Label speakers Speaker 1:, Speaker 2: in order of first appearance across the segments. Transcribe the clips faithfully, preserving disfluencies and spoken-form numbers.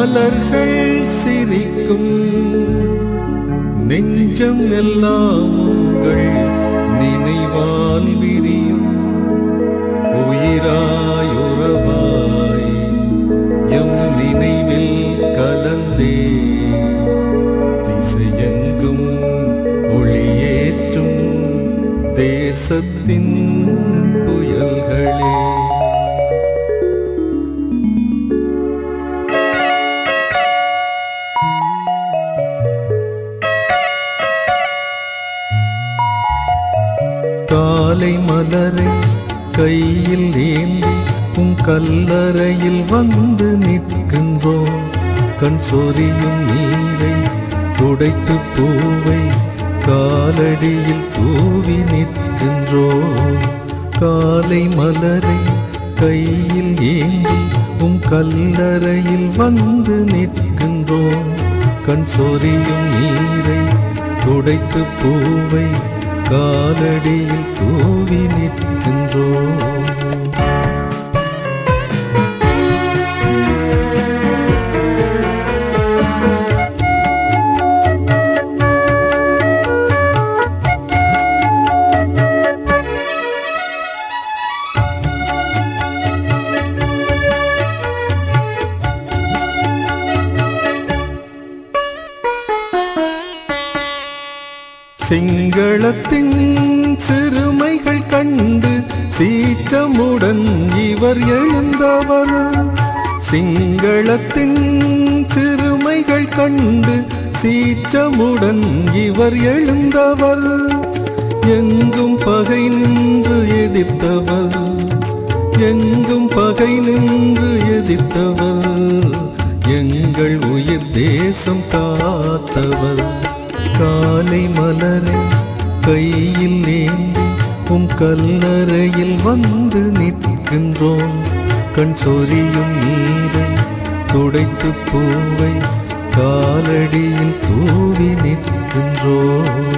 Speaker 1: மலர்கள் சிரிக்கும் நெஞ்சம் எல்லாம் உங்கள் நினைவால் விரியும். உயிராய் உறவாய் எம் நினைவில் கலந்தே திசையெங்கும் ஒளியேற்றும் தேசத்தின் புயல்களே. காலை மலரை கையில் ஏந்தி உம் கல்லறையில் வந்து நிற்கின்றோம். கண் சொரியும் நீரை துடைத்து பூவை காலடியில் தூவி நிற்கின்றோம். காலை மலரை கையில் ஏந்தி உம் கல்லறையில் வந்து நிற்கின்றோம். கண் சொரியும் நீரை துடைத்து பூவை காலடியில் தூவி நிற்கின்றோம். சிங்களத்தின் சிறுமைகள் கண்டு சீற்றமுடன் இவர் எழுந்தவர். சிங்களத்தின் சிறுமைகள் கண்டு சீற்றமுடன் இவர் எழுந்தவர். எங்கும் பகை நின்று எதிர்த்தவர், எங்கும் பகை நின்று எதிர்த்தவர். எங்கள் உயிர் தேசம் காத்தவர். காலை மலரை கையில் ஏந்தி உம் கல்லறையில் வந்து நிற்கின்றோம். கண் சொரியும் நீரை துடைத்து பூவை காலடியில் தூவி நிற்கின்றோம்.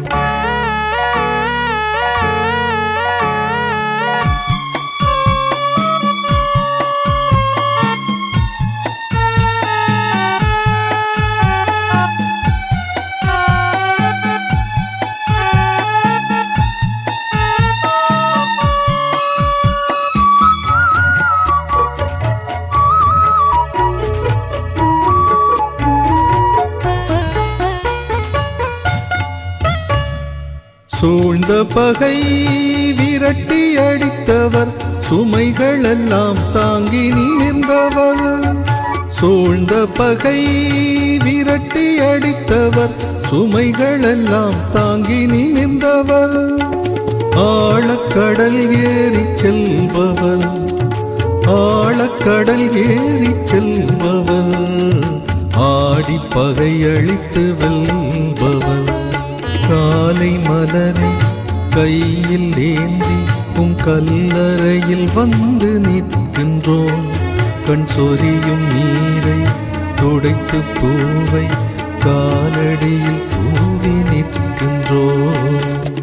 Speaker 1: சூழ்ந்த பகை விரட்டி அடித்தவர், சுமைகள் எல்லாம் தாங்கி நின்றவர். சூழ்ந்த பகை விரட்டி அடித்தவர், சுமைகள் எல்லாம் தாங்கி நின்றவர். ஆழக்கடல் ஏறி செல்பவர், ஆழக்கடல் ஏறி செல்பவர். ஆடி பகை அழித்து வெல்பவர். காலை மலரை கையில் ஏந்தி உம் கல்லறையில் வந்து நிற்கின்றோம். கண் சொரியும் நீரை துடைத்து பூவை காலடியில் தூவி நிற்கின்றோம்.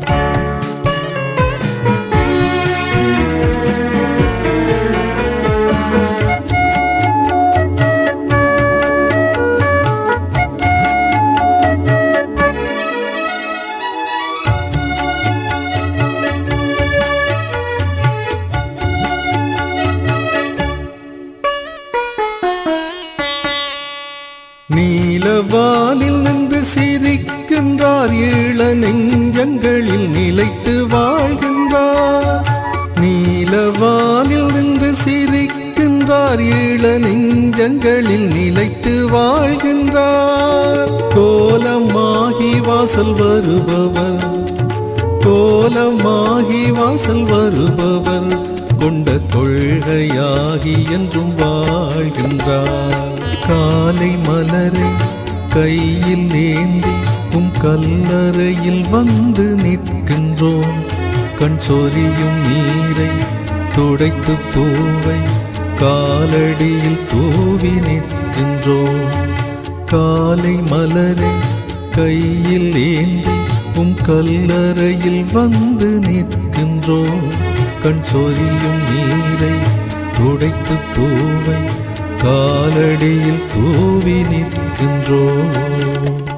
Speaker 1: நீலவானில் நின்று சிரிக்கின்றார், ஈழ நெஞ்சங்களில் நிலைத்து வாழ்கின்றார். நீலவானில் நின்று சிரிக்கின்றார், ஈழ நெஞ்சங்களில் நிலைத்து வாழ்கின்றார். கோலமாகி வாசல் வருபவர், கோலமாகி வாசல் வருபவர். கொண்ட கொள்கையாகி என்றும் வாழ்கின்றார். காலை மலரை கையில் ஏந்தி உம் கல்லறையில் வந்து நிற்கின்றோம். கண் சொரியும் நீரை துடைத்து பூவை காலடியில் தூவி நிற்கின்றோம். காலை மலரை கையில் ஏந்தி உம் கல்லறையில் வந்து நிற்கின்றோம். கண் சொரியும் நீரை துடைத்து பூவை காலடியில் கூவி நிற்கின்றோம்.